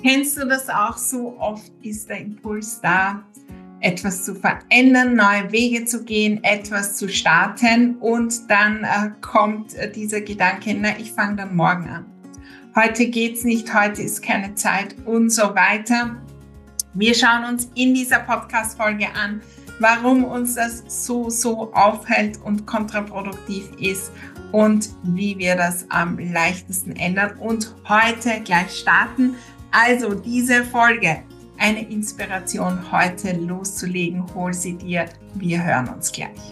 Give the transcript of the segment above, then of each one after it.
Kennst du das auch so? Oft ist der Impuls da, etwas zu verändern, neue Wege zu gehen, etwas zu starten und dann kommt dieser Gedanke, na, ich fange dann morgen an. Heute geht's nicht, heute ist keine Zeit und so weiter. Wir schauen uns in dieser Podcast-Folge an, warum uns das so aufhält und kontraproduktiv ist und wie wir das am leichtesten ändern und heute gleich starten. Also diese Folge, eine Inspiration heute loszulegen, hol sie dir. Wir hören uns gleich.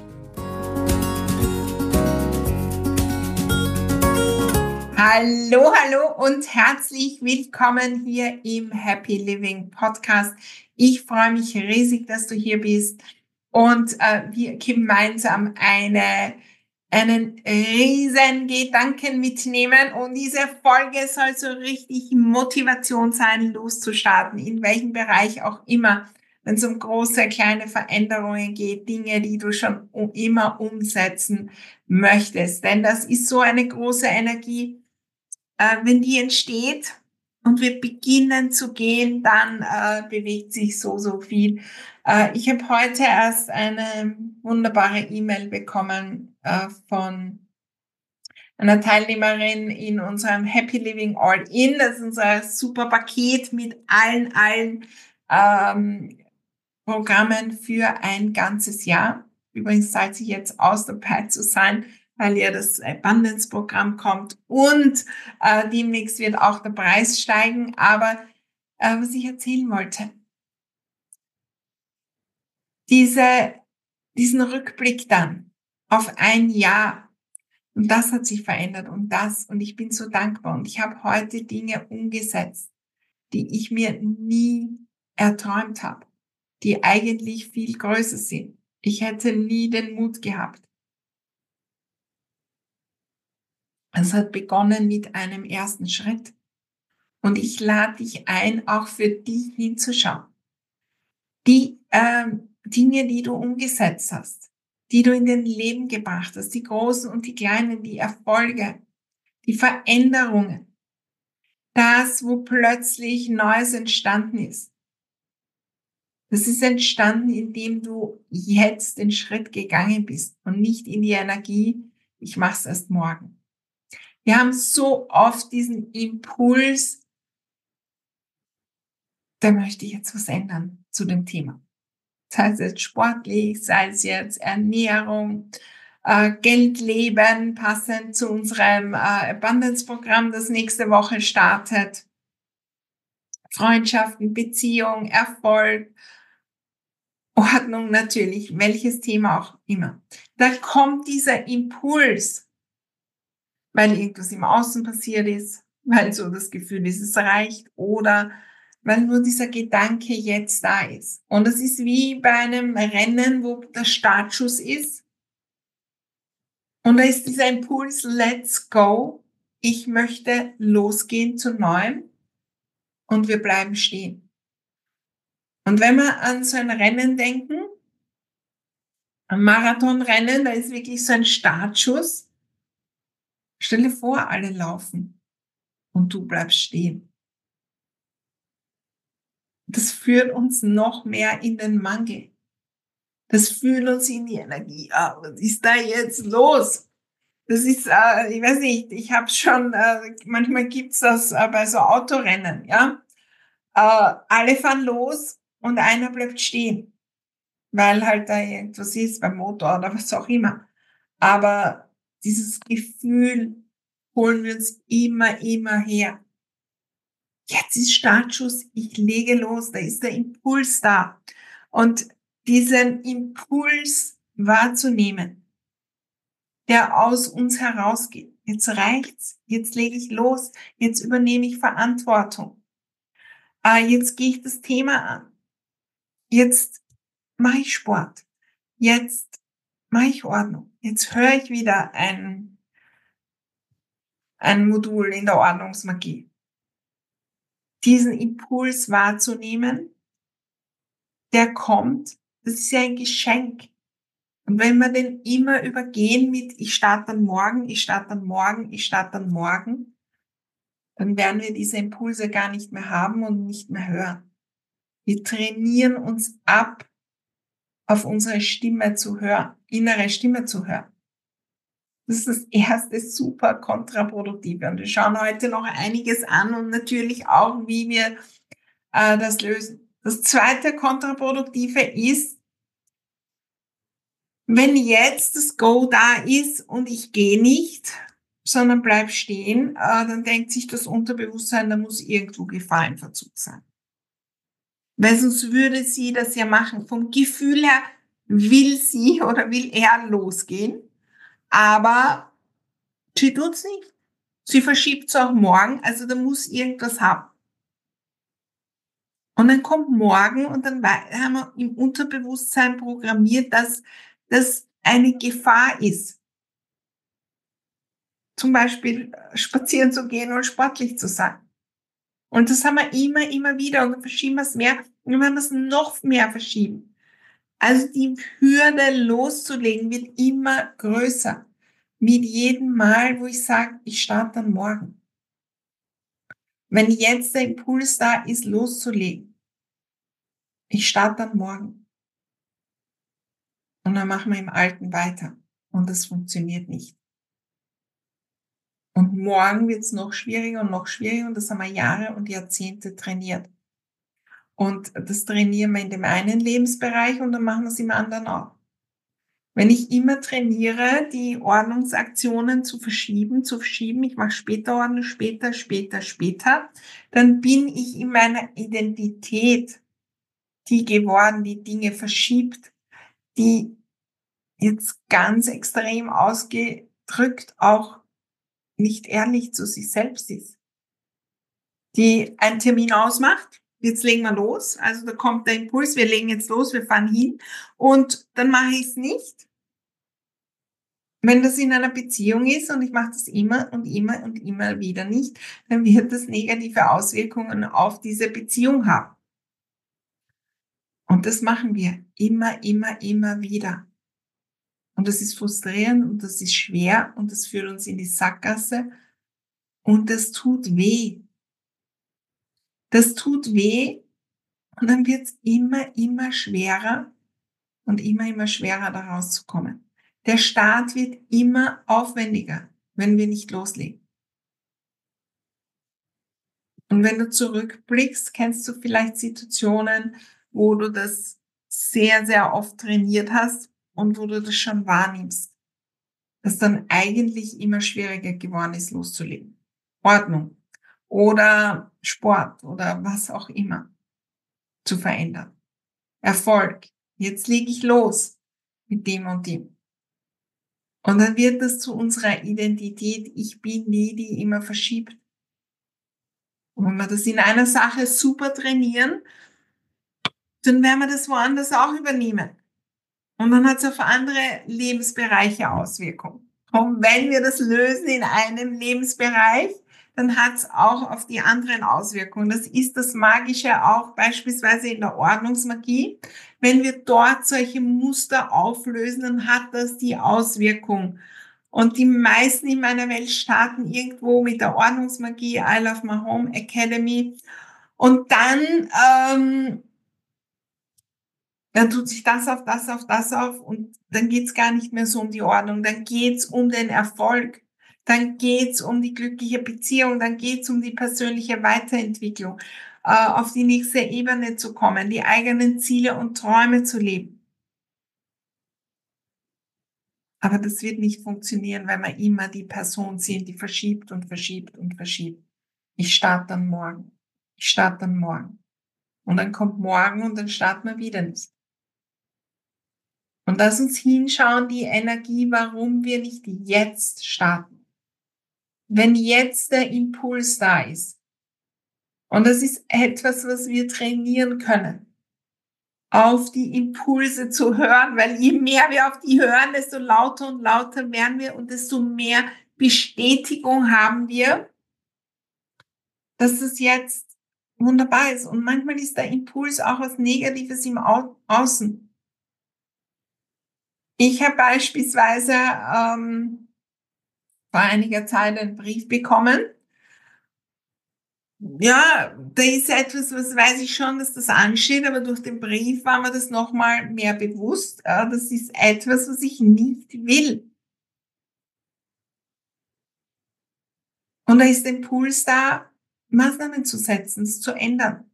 Hallo und herzlich willkommen hier im Happy Living Podcast. Ich freue mich riesig, dass du hier bist und wir gemeinsam einen riesen Gedanken mitnehmen und diese Folge soll so richtig Motivation sein, loszustarten, in welchem Bereich auch immer, wenn es um große, kleine Veränderungen geht, Dinge, die du schon immer umsetzen möchtest. Denn das ist so eine große Energie, wenn die entsteht und wir beginnen zu gehen, dann bewegt sich so viel. Ich habe heute erst eine wunderbare E-Mail bekommen von einer Teilnehmerin in unserem Happy Living All-In. Das ist unser super Paket mit allen Programmen für ein ganzes Jahr. Übrigens zahlt sich jetzt aus, dabei zu sein, weil ja das Abundance-Programm kommt und demnächst wird auch der Preis steigen. Aber was ich erzählen wollte, diesen Rückblick dann auf ein Jahr und das hat sich verändert und ich bin so dankbar und ich habe heute Dinge umgesetzt, die ich mir nie erträumt habe, die eigentlich viel größer sind. Ich hätte nie den Mut gehabt. Es hat begonnen mit einem ersten Schritt. Und ich lade dich ein, auch für dich hinzuschauen. Die Dinge, die du umgesetzt hast, die du in dein Leben gebracht hast, die großen und die kleinen, die Erfolge, die Veränderungen, das, wo plötzlich Neues entstanden ist. Das ist entstanden, indem du jetzt den Schritt gegangen bist und nicht in die Energie, ich mache es erst morgen. Wir haben so oft diesen Impuls, da möchte ich jetzt was ändern zu dem Thema. Sei es jetzt sportlich, sei es jetzt Ernährung, Geld leben, passend zu unserem Abundance-Programm, das nächste Woche startet. Freundschaften, Beziehung, Erfolg, Ordnung natürlich, welches Thema auch immer. Da kommt dieser Impuls, weil irgendwas im Außen passiert ist, weil so das Gefühl ist, es reicht oder weil nur dieser Gedanke jetzt da ist. Und es ist wie bei einem Rennen, wo der Startschuss ist. Und da ist dieser Impuls, let's go. Ich möchte losgehen zu Neuem. Und wir bleiben stehen. Und wenn wir an so ein Rennen denken, ein Marathonrennen, da ist wirklich so ein Startschuss. Stell dir vor, alle laufen und du bleibst stehen. Das führt uns noch mehr in den Mangel. Das führt uns in die Energie. Was ist da jetzt los? Das ist, ich weiß nicht, ich habe schon, manchmal gibt's das bei so Autorennen, ja. Alle fahren los und einer bleibt stehen, weil halt da irgendwas ist beim Motor oder was auch immer. Aber dieses Gefühl holen wir uns immer her. Jetzt ist Startschuss, ich lege los, da ist der Impuls da. Und diesen Impuls wahrzunehmen, der aus uns herausgeht. Jetzt reicht's, jetzt lege ich los, jetzt übernehme ich Verantwortung. Jetzt gehe ich das Thema an. Jetzt mache ich Sport. Jetzt mache ich Ordnung. Jetzt höre ich wieder ein Modul in der Ordnungsmagie. Diesen Impuls wahrzunehmen, der kommt, das ist ja ein Geschenk. Und wenn wir den immer übergehen mit, ich starte dann morgen, dann werden wir diese Impulse gar nicht mehr haben und nicht mehr hören. Wir trainieren uns ab, auf unsere Stimme zu hören, innere Stimme zu hören. Das ist das erste super kontraproduktive. Und wir schauen heute noch einiges an und natürlich auch, wie wir das lösen. Das zweite kontraproduktive ist, wenn jetzt das Go da ist und ich gehe nicht, sondern bleib stehen, dann denkt sich das Unterbewusstsein, da muss irgendwo Gefahr im Verzug sein. Weil sonst würde sie das ja machen. Vom Gefühl her will sie oder will er losgehen, aber sie tut's nicht. Sie verschiebt es auch morgen, also da muss irgendwas haben. Und dann kommt morgen und dann haben wir im Unterbewusstsein programmiert, dass das eine Gefahr ist. Zum Beispiel spazieren zu gehen und sportlich zu sein. Und das haben wir immer wieder und dann verschieben wir es mehr und dann werden wir es noch mehr verschieben. Also die Hürde loszulegen wird immer größer. Mit jedem Mal, wo ich sage, ich starte dann morgen. Wenn jetzt der Impuls da ist, loszulegen, ich starte dann morgen. Und dann machen wir im Alten weiter. Und das funktioniert nicht. Und morgen wird es noch schwieriger und noch schwieriger. Und das haben wir Jahre und Jahrzehnte trainiert. Und das trainieren wir in dem einen Lebensbereich und dann machen wir es im anderen auch. Wenn ich immer trainiere, die Ordnungsaktionen zu verschieben, ich mache später Ordnung, später, dann bin ich in meiner Identität die geworden, die Dinge verschiebt, die jetzt ganz extrem ausgedrückt auch nicht ehrlich zu sich selbst ist. Die einen Termin ausmacht, jetzt legen wir los, also da kommt der Impuls, wir legen jetzt los, wir fahren hin und dann mache ich es nicht. Wenn das in einer Beziehung ist und ich mache das immer und immer wieder nicht, dann wird das negative Auswirkungen auf diese Beziehung haben. Und das machen wir immer wieder. Und das ist frustrierend und das ist schwer und das führt uns in die Sackgasse und das tut weh. Das tut weh und dann wird es immer schwerer und immer schwerer, da rauszukommen. Der Start wird immer aufwendiger, wenn wir nicht loslegen. Und wenn du zurückblickst, kennst du vielleicht Situationen, wo du das sehr oft trainiert hast und wo du das schon wahrnimmst, dass dann eigentlich immer schwieriger geworden ist, loszulegen. Ordnung oder Sport oder was auch immer zu verändern. Erfolg. Jetzt lege ich los mit dem und dem. Und dann wird das zu unserer Identität. Ich bin die immer verschiebt. Und wenn wir das in einer Sache super trainieren, dann werden wir das woanders auch übernehmen. Und dann hat es auf andere Lebensbereiche Auswirkungen. Und wenn wir das lösen in einem Lebensbereich, dann hat es auch auf die anderen Auswirkungen. Das ist das Magische auch beispielsweise in der Ordnungsmagie. Wenn wir dort solche Muster auflösen, dann hat das die Auswirkung. Und die meisten in meiner Welt starten irgendwo mit der Ordnungsmagie, I Love My Home Academy. Und dann tut sich das auf und dann geht's gar nicht mehr so um die Ordnung, dann geht's um den Erfolg, dann geht's um die glückliche Beziehung, dann geht's um die persönliche Weiterentwicklung, auf die nächste Ebene zu kommen, die eigenen Ziele und Träume zu leben. Aber das wird nicht funktionieren, wenn wir immer die Person sind, die verschiebt und verschiebt und verschiebt. Ich starte dann morgen. Ich starte dann morgen. Und dann kommt morgen und dann starten wir wieder nicht. Und lass uns hinschauen, die Energie, warum wir nicht jetzt starten. Wenn jetzt der Impuls da ist. Und das ist etwas, was wir trainieren können. Auf die Impulse zu hören, weil je mehr wir auf die hören, desto lauter und lauter werden wir und desto mehr Bestätigung haben wir, dass es jetzt wunderbar ist. Und manchmal ist der Impuls auch was Negatives im Außen. Ich habe beispielsweise vor einiger Zeit einen Brief bekommen Ja, da ist etwas, was weiß ich schon, dass das ansteht, aber durch den Brief war mir das nochmal mehr bewusst. Das ist etwas, was ich nicht will. Und da ist der Impuls da, Maßnahmen zu setzen, es zu ändern,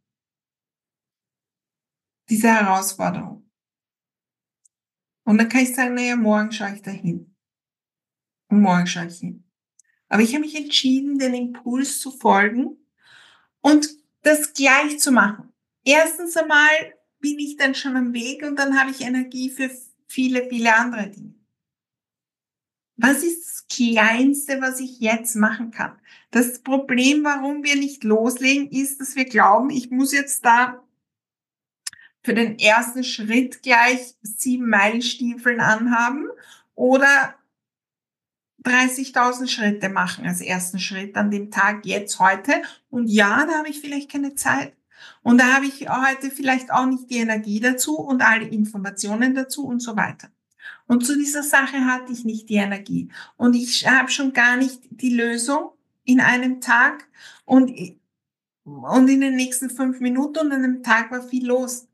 diese Herausforderung. Und dann kann ich sagen, naja, morgen schaue ich da hin. Und morgen schaue ich hin. Aber ich habe mich entschieden, den Impuls zu folgen und das gleich zu machen. Erstens einmal bin ich dann schon am Weg und dann habe ich Energie für viele, viele andere Dinge. Was ist das Kleinste, was ich jetzt machen kann? Das Problem, warum wir nicht loslegen, ist, dass wir glauben, ich muss jetzt da für den ersten Schritt gleich 7 Meilenstiefeln anhaben oder 30.000 Schritte machen als ersten Schritt an dem Tag jetzt heute. Und ja, da habe ich vielleicht keine Zeit. Und da habe ich heute vielleicht auch nicht die Energie dazu und alle Informationen dazu und so weiter. Und zu dieser Sache hatte ich nicht die Energie. Und ich habe schon gar nicht die Lösung in einem Tag und in den nächsten 5 Minuten und an einem Tag war viel los.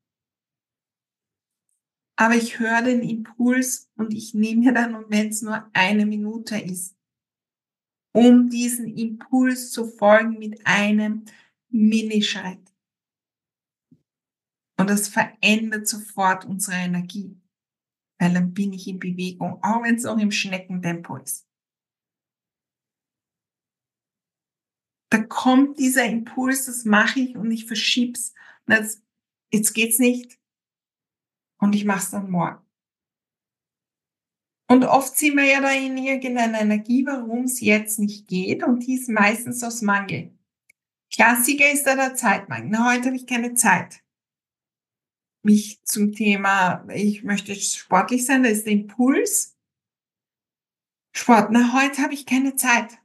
Aber ich höre den Impuls und ich nehme mir dann, und wenn es nur eine Minute ist, um diesen Impuls zu folgen mit einem Minischritt. Und das verändert sofort unsere Energie, weil dann bin ich in Bewegung, auch wenn es noch im Schneckentempo ist. Da kommt dieser Impuls, das mache ich und ich verschieb's. Jetzt geht's nicht und ich mache es dann morgen. Und oft sind wir ja da in irgendeiner Energie, warum es jetzt nicht geht, und die ist meistens aus Mangel. Klassiker ist da der Zeitmangel. Na, heute habe ich keine Zeit, mich zum Thema, ich möchte sportlich sein, da ist der Impuls. Sport, na, heute habe ich keine Zeit.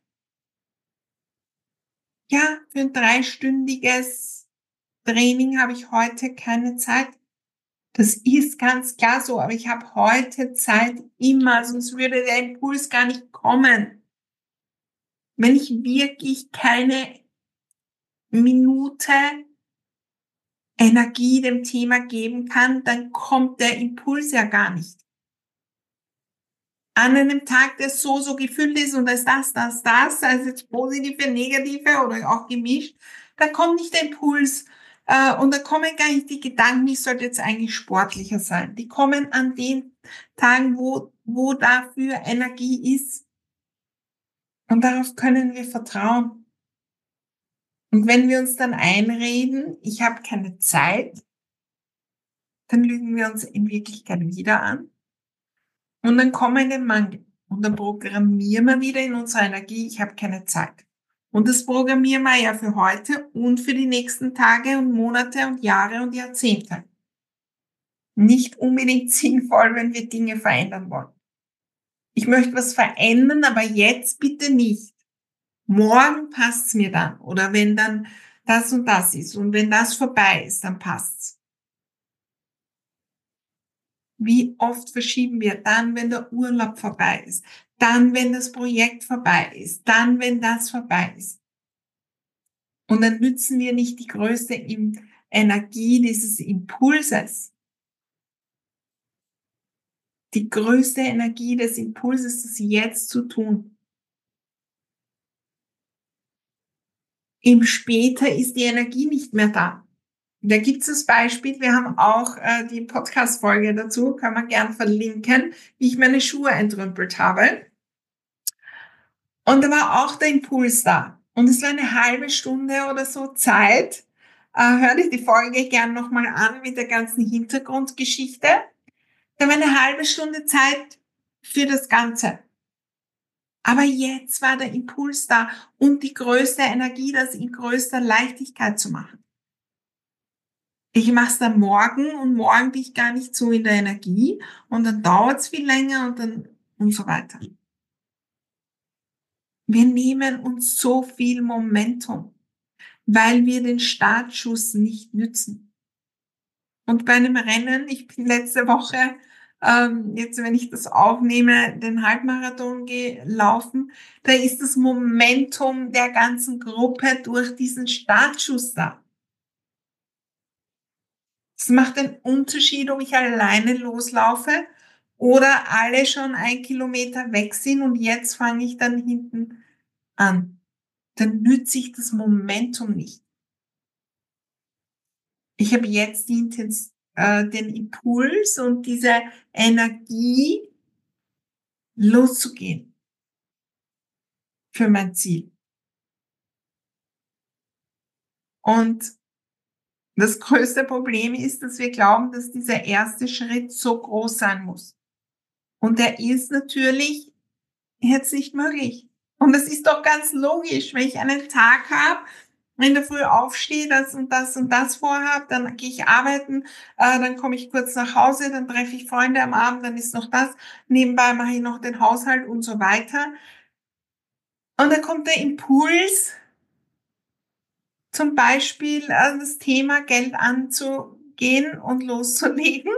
Ja, für ein 3-stündiges Training habe ich heute keine Zeit. Das ist ganz klar so, aber ich habe heute Zeit immer, sonst würde der Impuls gar nicht kommen. Wenn ich wirklich keine Minute Energie dem Thema geben kann, dann kommt der Impuls ja gar nicht. An einem Tag, der so gefüllt ist und da ist das, also jetzt positive, negative oder auch gemischt, da kommt nicht der Impuls und da kommen gar nicht die Gedanken, ich sollte jetzt eigentlich sportlicher sein. Die kommen an den Tagen, wo dafür Energie ist. Und darauf können wir vertrauen. Und wenn wir uns dann einreden, ich habe keine Zeit, dann lügen wir uns in Wirklichkeit wieder an. Und dann kommen wir in den Mangel. Und dann programmieren wir wieder in unserer Energie, ich habe keine Zeit. Und das programmieren wir ja für heute und für die nächsten Tage und Monate und Jahre und Jahrzehnte. Nicht unbedingt sinnvoll, wenn wir Dinge verändern wollen. Ich möchte was verändern, aber jetzt bitte nicht. Morgen passt's mir dann. Oder wenn dann das und das ist. Und wenn das vorbei ist, dann passt's. Wie oft verschieben wir dann, wenn der Urlaub vorbei ist, dann, wenn das Projekt vorbei ist, dann, wenn das vorbei ist. Und dann nützen wir nicht die größte Energie dieses Impulses. Die größte Energie des Impulses, das jetzt zu tun. Im Später ist die Energie nicht mehr da. Da gibt es das Beispiel, wir haben auch die Podcast-Folge dazu, kann man gern verlinken, wie ich meine Schuhe entrümpelt habe. Und da war auch der Impuls da. Und es war eine halbe Stunde oder so Zeit. Hör dir die Folge gern nochmal an mit der ganzen Hintergrundgeschichte. Da war eine halbe Stunde Zeit für das Ganze. Aber jetzt war der Impuls da und die größte Energie, das in größter Leichtigkeit zu machen. Ich mache es dann morgen und morgen bin ich gar nicht so in der Energie und dann dauert es viel länger und dann und so weiter. Wir nehmen uns so viel Momentum, weil wir den Startschuss nicht nützen. Und bei einem Rennen, ich bin letzte Woche jetzt, wenn ich das aufnehme, den Halbmarathon gelaufen, da ist das Momentum der ganzen Gruppe durch diesen Startschuss da. Es macht einen Unterschied, ob ich alleine loslaufe oder alle schon 1 Kilometer weg sind und jetzt fange ich dann hinten an. Dann nütze ich das Momentum nicht. Ich habe jetzt den Impuls und diese Energie, loszugehen für mein Ziel. Und das größte Problem ist, dass wir glauben, dass dieser erste Schritt so groß sein muss. Und der ist natürlich jetzt nicht möglich. Und das ist doch ganz logisch, wenn ich einen Tag habe, in der Früh aufstehe, das und das und das vorhabe, dann gehe ich arbeiten, dann komme ich kurz nach Hause, dann treffe ich Freunde am Abend, dann ist noch das, nebenbei mache ich noch den Haushalt und so weiter. Und dann kommt der Impuls, zum Beispiel das Thema Geld anzugehen und loszulegen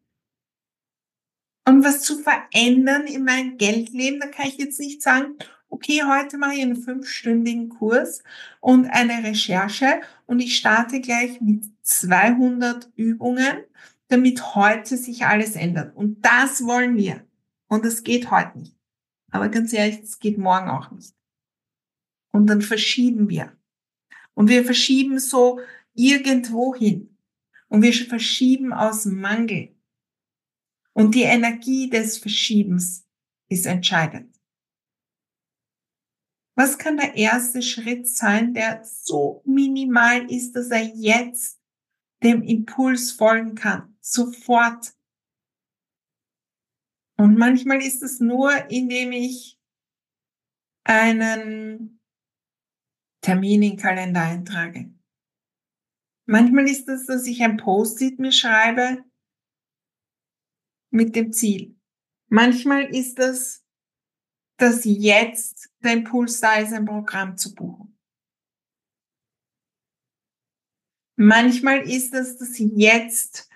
und was zu verändern in meinem Geldleben. Da kann ich jetzt nicht sagen, okay, heute mache ich einen 5-stündigen Kurs und eine Recherche und ich starte gleich mit 200 Übungen, damit heute sich alles ändert. Und das wollen wir. Und das geht heute nicht. Aber ganz ehrlich, das geht morgen auch nicht. Und dann verschieben wir. Und wir verschieben so irgendwo hin. Und wir verschieben aus Mangel. Und die Energie des Verschiebens ist entscheidend. Was kann der erste Schritt sein, der so minimal ist, dass er jetzt dem Impuls folgen kann? Sofort. Und manchmal ist es nur, indem ich einen Termin in den Kalender eintrage. Manchmal ist es, dass ich ein Post-it mir schreibe mit dem Ziel. Manchmal ist es, dass jetzt der Impuls da ist, ein Programm zu buchen. Manchmal ist es, dass jetzt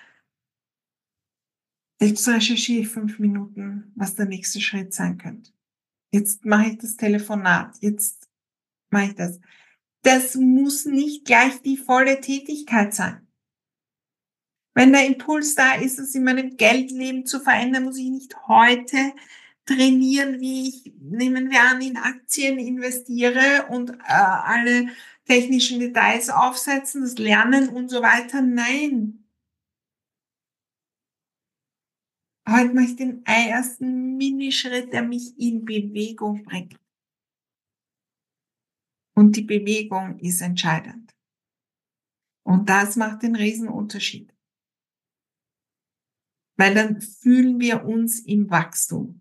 recherchiere ich 5 Minuten, was der nächste Schritt sein könnte. Jetzt mache ich das Telefonat. Jetzt mache ich das. Das muss nicht gleich die volle Tätigkeit sein. Wenn der Impuls da ist, es in meinem Geldleben zu verändern, muss ich nicht heute trainieren, wie ich, nehmen wir an, in Aktien investiere und alle technischen Details aufsetzen, das Lernen und so weiter. Nein. Heute mache ich den ersten Minischritt, der mich in Bewegung bringt. Und die Bewegung ist entscheidend. Und das macht den Riesenunterschied. Weil dann fühlen wir uns im Wachstum.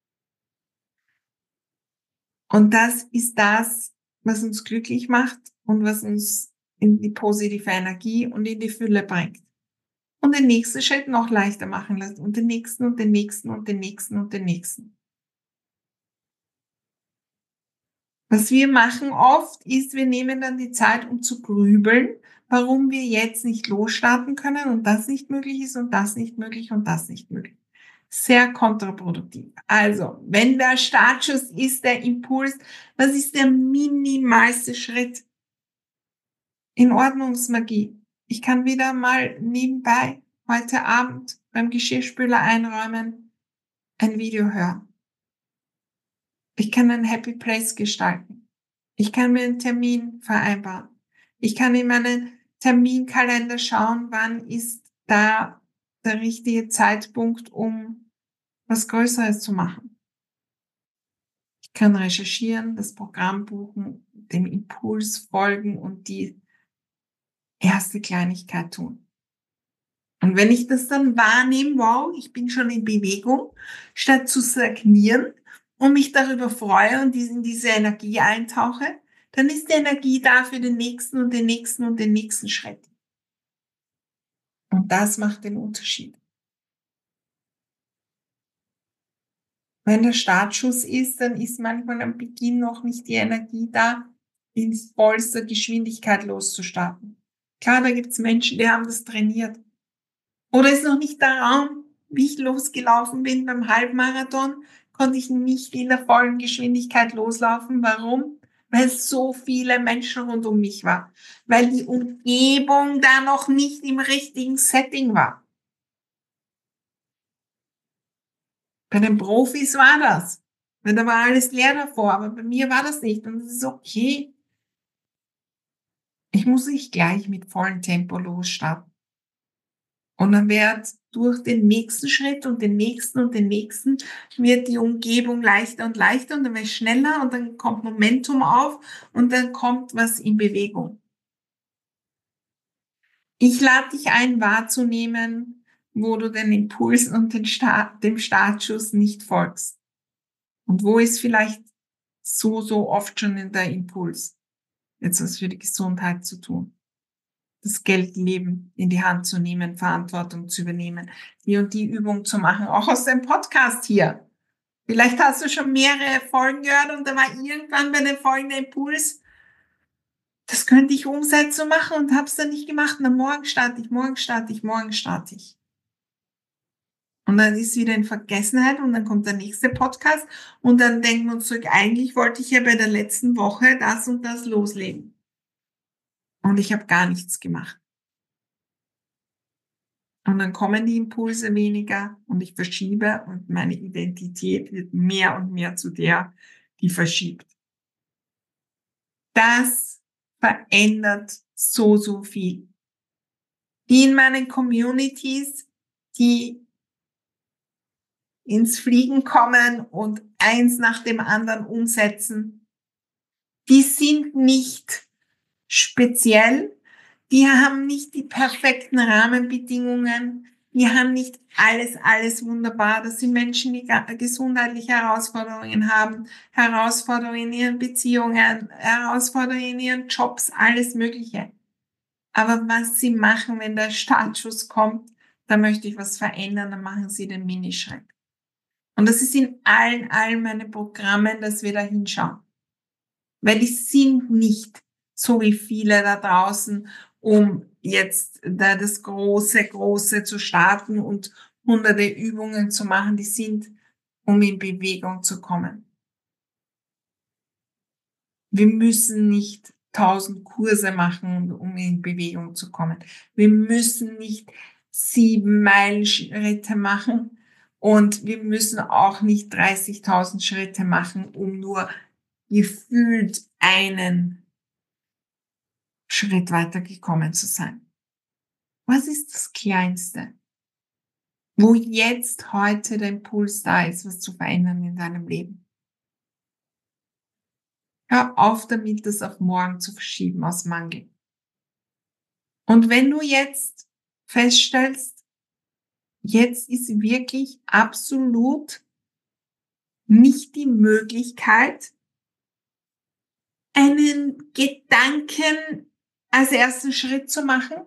Und das ist das, was uns glücklich macht und was uns in die positive Energie und in die Fülle bringt. Und den nächsten Schritt noch leichter machen lässt und den nächsten und den nächsten und den nächsten und den nächsten. Was wir machen oft ist, wir nehmen dann die Zeit, um zu grübeln, warum wir jetzt nicht losstarten können und das nicht möglich ist und das nicht möglich und das nicht möglich. Sehr kontraproduktiv. Also, wenn der Startschuss ist, der Impuls, was ist der minimalste Schritt? In Ordnungsmagie. Ich kann wieder mal nebenbei heute Abend beim Geschirrspüler einräumen ein Video hören. Ich kann ein Happy Place gestalten. Ich kann mir einen Termin vereinbaren. Ich kann in meinen Terminkalender schauen, wann ist da der richtige Zeitpunkt, um was Größeres zu machen. Ich kann recherchieren, das Programm buchen, dem Impuls folgen und die erste Kleinigkeit tun. Und wenn ich das dann wahrnehme, wow, ich bin schon in Bewegung, statt zu stagnieren und mich darüber freue und in diese Energie eintauche, dann ist die Energie da für den nächsten und den nächsten und den nächsten Schritt. Und das macht den Unterschied. Wenn der Startschuss ist, dann ist manchmal am Beginn noch nicht die Energie da, in vollster Geschwindigkeit loszustarten. Klar, da gibt's Menschen, die haben das trainiert. Oder ist noch nicht der Raum wie ich losgelaufen bin beim Halbmarathon, konnte ich nicht in der vollen Geschwindigkeit loslaufen. Warum? Weil so viele Menschen rund um mich waren. Weil die Umgebung da noch nicht im richtigen Setting war. Bei den Profis war das. Weil da war alles leer davor, aber bei mir war das nicht. Und es ist okay. Ich muss nicht gleich mit vollem Tempo losstarten. Und dann wird durch den nächsten Schritt und den nächsten und den nächsten wird die Umgebung leichter und leichter und dann wird es schneller und dann kommt Momentum auf und dann kommt was in Bewegung. Ich lade dich ein, wahrzunehmen, wo du den Impulsen und dem Startschuss nicht folgst. Und wo ist vielleicht so oft schon in der Impuls, jetzt was für die Gesundheit zu tun. Das Geldleben in die Hand zu nehmen, Verantwortung zu übernehmen, die und die Übung zu machen, auch aus dem Podcast hier. Vielleicht hast du schon mehrere Folgen gehört und da war irgendwann bei den Folgen der Impuls, das könnte ich umsetzen und machen und habe es dann nicht gemacht. Und dann morgen starte ich. Und dann ist wieder in Vergessenheit und dann kommt der nächste Podcast und dann denken wir uns zurück, eigentlich wollte ich ja bei der letzten Woche das und das loslegen. Und ich habe gar nichts gemacht. Und dann kommen die Impulse weniger und ich verschiebe und meine Identität wird mehr und mehr zu der, die verschiebt. Das verändert so viel. Die in meinen Communities, die ins Fliegen kommen und eins nach dem anderen umsetzen, die sind nicht speziell, die haben nicht die perfekten Rahmenbedingungen, die haben nicht alles wunderbar. Das sind Menschen, die gesundheitliche Herausforderungen haben, Herausforderungen in ihren Beziehungen, Herausforderungen in ihren Jobs, alles Mögliche. Aber was sie machen, wenn der Startschuss kommt, da möchte ich was verändern, dann machen sie den Minischritt. Und das ist in allen meinen Programmen, dass wir da hinschauen. Weil die sind nicht so wie viele da draußen, um jetzt da das Große zu starten und hunderte Übungen zu machen. Die sind, um in Bewegung zu kommen. Wir müssen nicht 1000 Kurse machen, um in Bewegung zu kommen. Wir müssen nicht 7 Meilenschritte machen und wir müssen auch nicht 30.000 Schritte machen, um nur gefühlt einen Schritt weitergekommen zu sein. Was ist das Kleinste, wo jetzt heute der Impuls da ist, was zu verändern in deinem Leben? Hör auf damit, das auf morgen zu verschieben aus Mangel. Und wenn du jetzt feststellst, jetzt ist wirklich absolut nicht die Möglichkeit, einen Gedanken als ersten Schritt zu machen,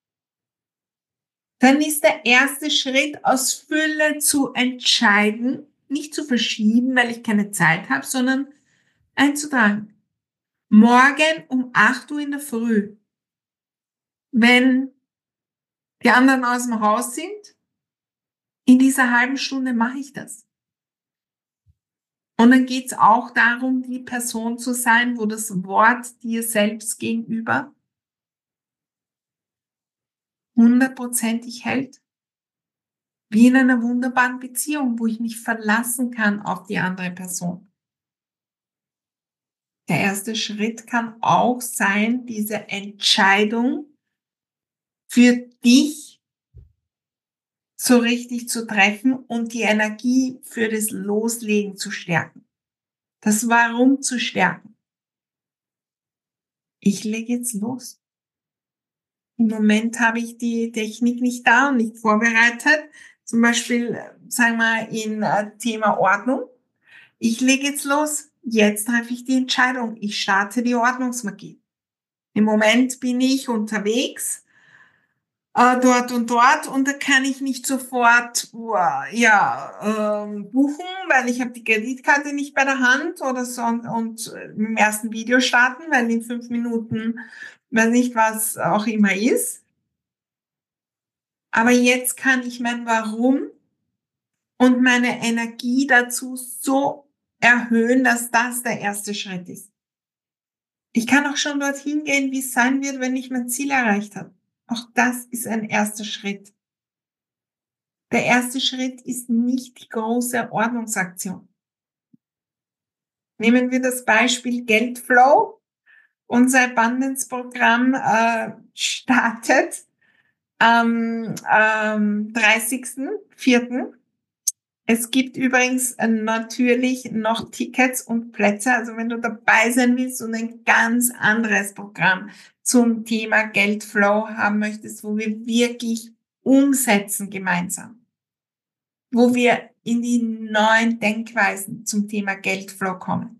dann ist der erste Schritt, aus Fülle zu entscheiden, nicht zu verschieben, weil ich keine Zeit habe, sondern einzutragen. Morgen um 8 Uhr in der Früh, wenn die anderen aus dem Haus sind, in dieser halben Stunde mache ich das. Und dann geht's auch darum, die Person zu sein, wo das Wort dir selbst gegenüber 100%ig hält. Wie in einer wunderbaren Beziehung, wo ich mich verlassen kann auf die andere Person. Der erste Schritt kann auch sein, diese Entscheidung für dich so richtig zu treffen und die Energie für das Loslegen zu stärken. Das Warum zu stärken. Ich lege jetzt los. Im Moment habe ich die Technik nicht da und nicht vorbereitet. Zum Beispiel, sagen wir, in Thema Ordnung. Ich lege jetzt los. Jetzt treffe ich die Entscheidung. Ich starte die Ordnungsmagie. Im Moment bin ich unterwegs, dort und da kann ich nicht sofort buchen, weil ich habe die Kreditkarte nicht bei der Hand oder so und im ersten Video starten, weil in 5 Minuten, weiß nicht, was auch immer ist. Aber jetzt kann ich mein Warum und meine Energie dazu so erhöhen, dass das der erste Schritt ist. Ich kann auch schon dorthin gehen, wie es sein wird, wenn ich mein Ziel erreicht habe. Auch das ist ein erster Schritt. Der erste Schritt ist nicht die große Ordnungsaktion. Nehmen wir das Beispiel Geldflow. Unser Abundance-Programm startet am 30.04. Es gibt übrigens natürlich noch Tickets und Plätze. Also wenn du dabei sein willst und ein ganz anderes Programm zum Thema Geldflow haben möchtest, wo wir wirklich umsetzen gemeinsam, wo wir in die neuen Denkweisen zum Thema Geldflow kommen,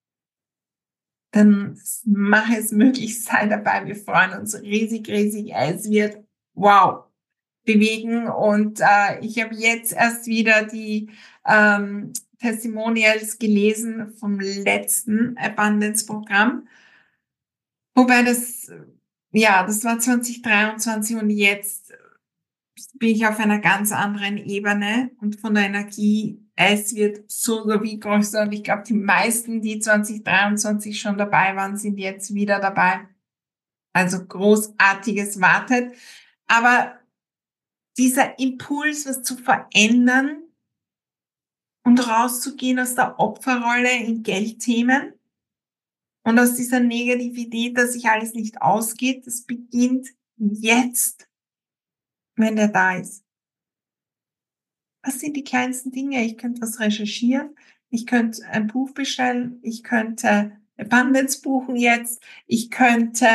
dann mach es möglich, sei dabei. Wir freuen uns riesig, riesig. Es wird wow bewegen und ich habe jetzt erst wieder die Testimonials gelesen vom letzten Abundance-Programm, wobei das war 2023 und jetzt bin ich auf einer ganz anderen Ebene und von der Energie, es wird so wie größer und ich glaube, die meisten, die 2023 schon dabei waren, sind jetzt wieder dabei. Also Großartiges wartet. Aber dieser Impuls, was zu verändern und rauszugehen aus der Opferrolle in Geldthemen und aus dieser Negativität, dass sich alles nicht ausgeht, das beginnt jetzt, wenn der da ist. Was sind die kleinsten Dinge? Ich könnte was recherchieren, ich könnte ein Buch bestellen, ich könnte Abundance buchen jetzt, ich könnte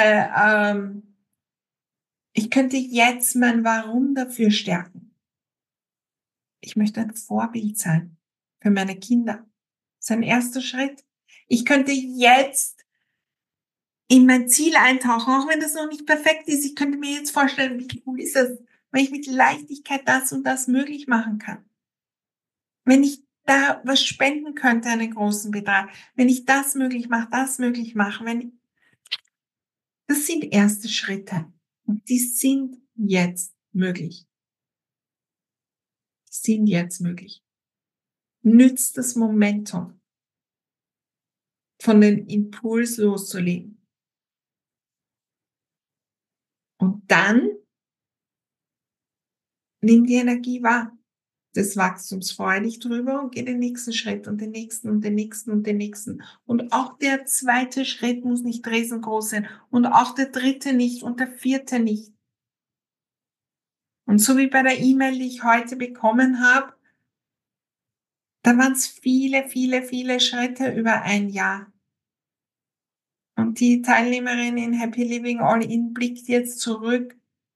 jetzt mein Warum dafür stärken. Ich möchte ein Vorbild sein für meine Kinder. Das ist ein erster Schritt. Ich könnte jetzt in mein Ziel eintauchen, auch wenn das noch nicht perfekt ist. Ich könnte mir jetzt vorstellen, wie cool ist das, wenn ich mit Leichtigkeit das und das möglich machen kann. Wenn ich da was spenden könnte, einen großen Betrag. Wenn ich das möglich mache, das sind erste Schritte. Und die sind jetzt möglich. Die sind jetzt möglich. Nützt das Momentum, von den Impuls loszulegen. Und dann nimm die Energie wahr des Wachstums, freu dich drüber und geh den nächsten Schritt und den nächsten und den nächsten und den nächsten. Und auch der zweite Schritt muss nicht riesengroß sein und auch der dritte nicht und der vierte nicht. Und so wie bei der E-Mail, die ich heute bekommen habe, da waren es viele, viele, viele Schritte über ein Jahr. Und die Teilnehmerin in Happy Living All In blickt jetzt zurück,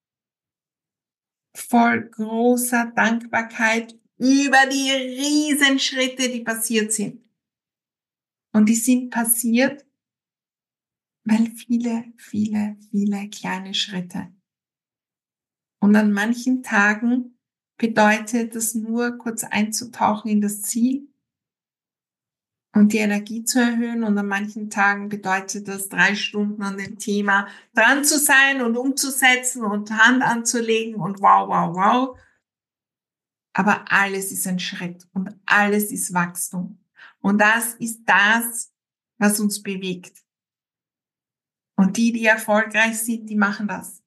voll großer Dankbarkeit über die Riesenschritte, die passiert sind. Und die sind passiert, weil viele, viele, viele kleine Schritte. Und an manchen Tagen bedeutet es nur, kurz einzutauchen in das Ziel und die Energie zu erhöhen. Und an manchen Tagen bedeutet das 3 Stunden an dem Thema dran zu sein und umzusetzen und Hand anzulegen und wow, wow, wow. Aber alles ist ein Schritt und alles ist Wachstum. Und das ist das, was uns bewegt. Und die erfolgreich sind, die machen das.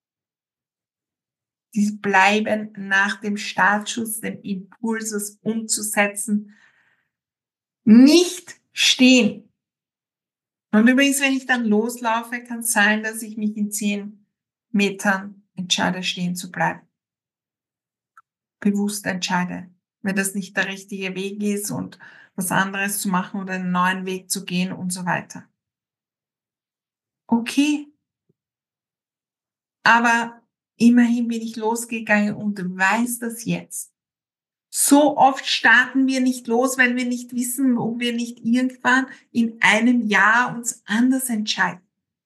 Die bleiben nach dem Startschuss, dem Impuls, es umzusetzen, nicht stehen. Und übrigens, wenn ich dann loslaufe, kann es sein, dass ich mich in 10 Metern entscheide, stehen zu bleiben. Bewusst entscheide, wenn das nicht der richtige Weg ist und was anderes zu machen oder einen neuen Weg zu gehen und so weiter. Okay, aber immerhin bin ich losgegangen und weiß das jetzt. So oft starten wir nicht los, weil wir nicht wissen, ob wir nicht irgendwann in einem Jahr uns anders entscheiden.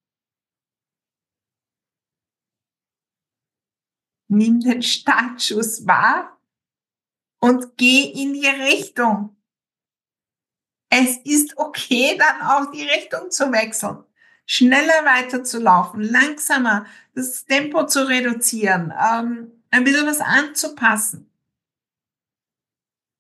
Nimm den Startschuss wahr und geh in die Richtung. Es ist okay, dann auch die Richtung zu wechseln. Schneller weiterzulaufen, langsamer das Tempo zu reduzieren, ein bisschen was anzupassen.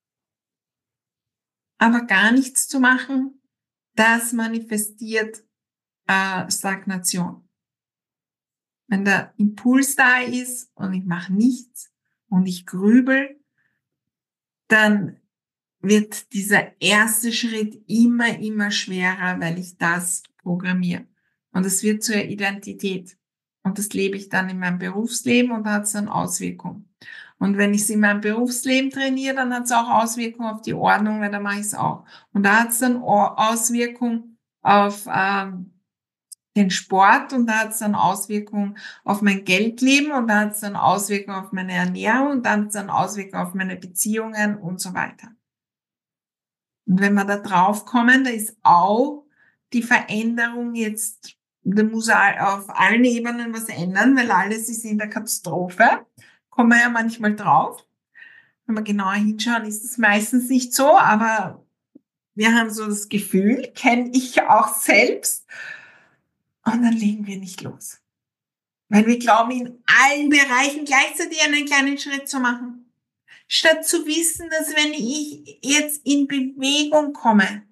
Aber gar nichts zu machen, das manifestiert Stagnation. Wenn der Impuls da ist und ich mache nichts und ich grübel, dann wird dieser erste Schritt immer schwerer, weil ich das programmiere. Und es wird zur Identität. Und das lebe ich dann in meinem Berufsleben und da hat es dann Auswirkungen. Und wenn ich es in meinem Berufsleben trainiere, dann hat es auch Auswirkungen auf die Ordnung, weil da mache ich es auch. Und da hat es dann Auswirkungen auf den Sport und da hat es dann Auswirkungen auf mein Geldleben und da hat es dann Auswirkungen auf meine Ernährung und dann hat es dann Auswirkungen auf meine Beziehungen und so weiter. Und wenn wir da drauf kommen, da ist auch die Veränderung jetzt, da muss auf allen Ebenen was ändern, weil alles ist in der Katastrophe. Kommen wir ja manchmal drauf. Wenn wir genauer hinschauen, ist es meistens nicht so, aber wir haben so das Gefühl, kenne ich auch selbst. Und dann legen wir nicht los. Weil wir glauben, in allen Bereichen gleichzeitig einen kleinen Schritt zu machen. Statt zu wissen, dass wenn ich jetzt in Bewegung komme,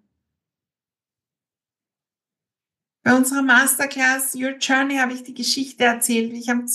bei unserer Masterclass Your Journey habe ich die Geschichte erzählt, wie ich am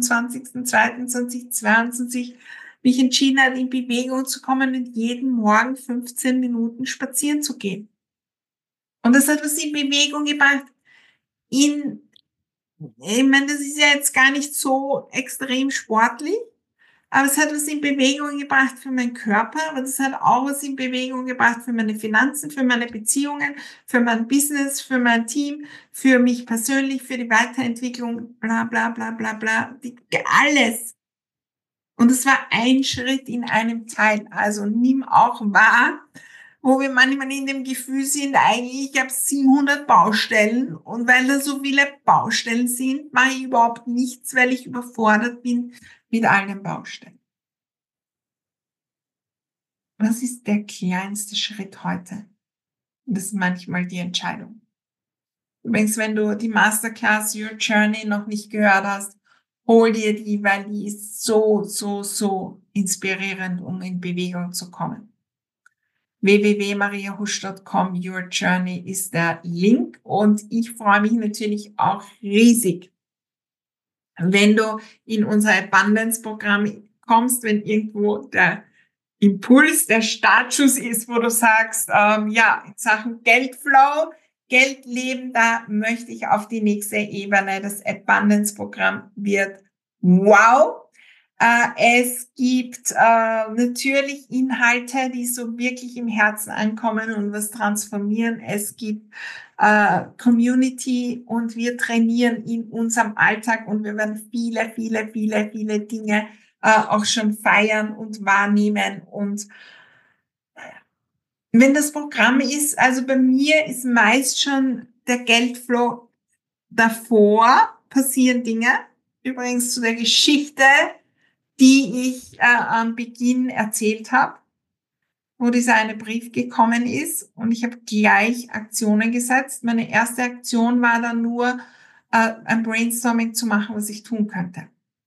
22.02.2022 mich entschieden habe, in Bewegung zu kommen und jeden Morgen 15 Minuten spazieren zu gehen. Und das hat was in Bewegung gebracht. Ich meine, das ist ja jetzt gar nicht so extrem sportlich, aber es hat was in Bewegung gebracht für meinen Körper, aber das hat auch was in Bewegung gebracht für meine Finanzen, für meine Beziehungen, für mein Business, für mein Team, für mich persönlich, für die Weiterentwicklung, bla bla bla bla bla, alles. Und es war ein Schritt in einem Teil. Also nimm auch wahr, wo wir manchmal in dem Gefühl sind, eigentlich, ich habe 700 Baustellen und weil da so viele Baustellen sind, mache ich überhaupt nichts, weil ich überfordert bin mit all den Baustellen. Was ist der kleinste Schritt heute? Und das ist manchmal die Entscheidung. Übrigens, wenn du die Masterclass Your Journey noch nicht gehört hast, hol dir die, weil die ist so inspirierend, um in Bewegung zu kommen. www.mariahusch.com Your Journey ist der Link und ich freue mich natürlich auch riesig, wenn du in unser Abundance-Programm kommst, wenn irgendwo der Impuls, der Startschuss ist, wo du sagst, ja, in Sachen Geldflow, Geldleben, da möchte ich auf die nächste Ebene. Das Abundance-Programm wird wow. Es gibt natürlich Inhalte, die so wirklich im Herzen ankommen und was transformieren. Es gibt Community und wir trainieren in unserem Alltag und wir werden viele Dinge auch schon feiern und wahrnehmen. Und wenn das Programm ist, also bei mir ist meist schon der Geldflow davor, passieren Dinge. Übrigens zu der Geschichte, die ich am Beginn erzählt habe, wo dieser eine Brief gekommen ist und ich habe gleich Aktionen gesetzt. Meine erste Aktion war dann nur, ein Brainstorming zu machen, was ich tun könnte.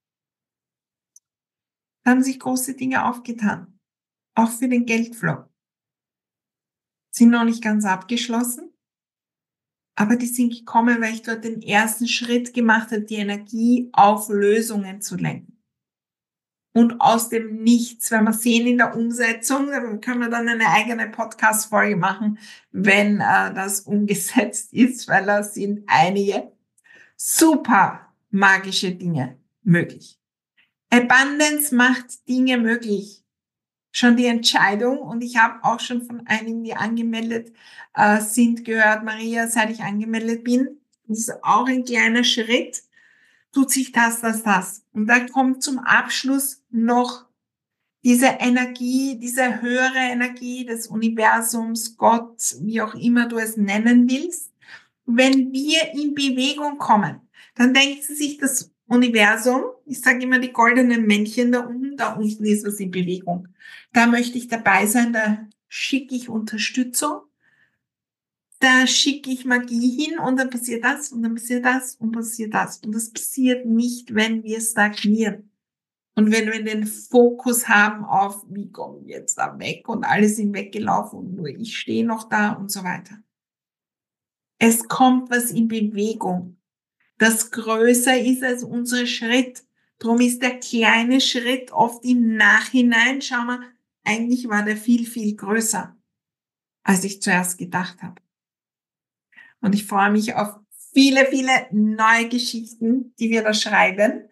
Da haben sich große Dinge aufgetan, auch für den Geldflow. Sind noch nicht ganz abgeschlossen, aber die sind gekommen, weil ich dort den ersten Schritt gemacht habe, die Energie auf Lösungen zu lenken. Und aus dem Nichts, wenn wir sehen in der Umsetzung, dann können wir dann eine eigene Podcast-Folge machen, wenn das umgesetzt ist, weil da sind einige super magische Dinge möglich. Abundance macht Dinge möglich. Schon die Entscheidung, und ich habe auch schon von einigen, die angemeldet sind, gehört, Maria, seit ich angemeldet bin, das ist auch ein kleiner Schritt, tut sich das. Und da kommt zum Abschluss noch diese Energie, diese höhere Energie des Universums, Gott, wie auch immer du es nennen willst. Wenn wir in Bewegung kommen, dann denkt sie sich das Universum, ich sage immer die goldenen Männchen da unten ist was in Bewegung. Da möchte ich dabei sein, da schicke ich Unterstützung, da schicke ich Magie hin und dann passiert das und dann passiert das und passiert das. Und das passiert nicht, wenn wir stagnieren. Und wenn wir den Fokus haben auf, wie kommen wir jetzt da weg und alle sind weggelaufen und nur ich stehe noch da und so weiter. Es kommt was in Bewegung, das größer ist als unser Schritt. Drum ist der kleine Schritt oft im Nachhinein, schau mal, eigentlich war der viel, viel größer, als ich zuerst gedacht habe. Und ich freue mich auf viele, viele neue Geschichten, die wir da schreiben.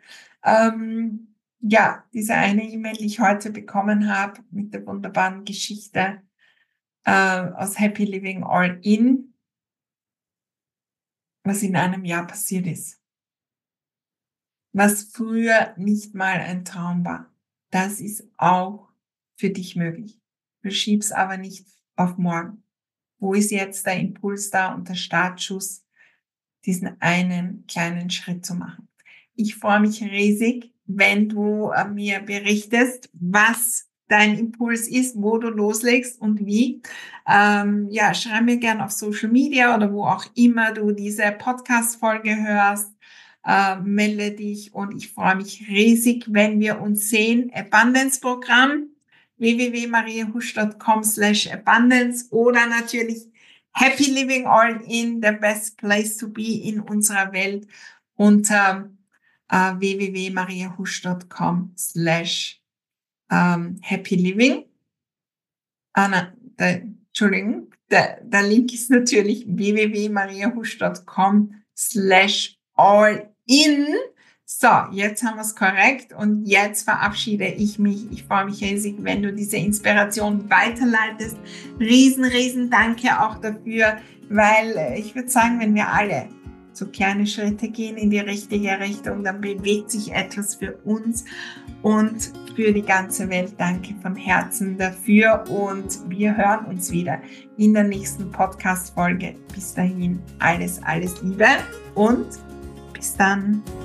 Diese eine E-Mail, die ich heute bekommen habe, mit der wunderbaren Geschichte aus Happy Living All In, was in einem Jahr passiert ist. Was früher nicht mal ein Traum war. Das ist auch für dich möglich. Du schiebst aber nicht auf morgen. Wo ist jetzt der Impuls da und der Startschuss, diesen einen kleinen Schritt zu machen? Ich freue mich riesig, wenn du mir berichtest, was dein Impuls ist, wo du loslegst und wie. Schreib mir gerne auf Social Media oder wo auch immer du diese Podcast-Folge hörst. Melde dich und ich freue mich riesig, wenn wir uns sehen. Abundance-Programm www.mariahusch.com/abundance oder natürlich Happy Living All In, the best place to be in unserer Welt unter www.mariahusch.com/happy living. Der Link ist natürlich www.mariahusch.com/all-in. So, jetzt haben wir es korrekt und jetzt verabschiede ich mich. Ich freue mich riesig, wenn du diese Inspiration weiterleitest. Riesen Danke auch dafür, weil ich würde sagen, wenn wir alle so kleine Schritte gehen in die richtige Richtung, dann bewegt sich etwas für uns und für die ganze Welt. Danke von Herzen dafür und wir hören uns wieder in der nächsten Podcast-Folge. Bis dahin alles Liebe und bis dann.